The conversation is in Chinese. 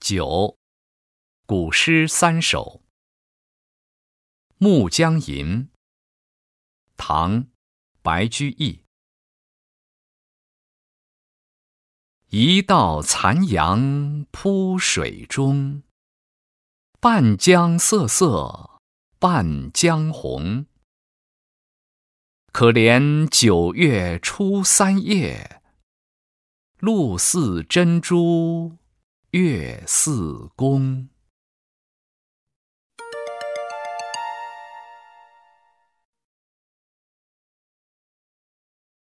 9. 古诗3首。《暮江吟》唐·白居易。一道残阳铺水中，半江瑟瑟半江红。可怜9月初3夜，露似真珠月似弓。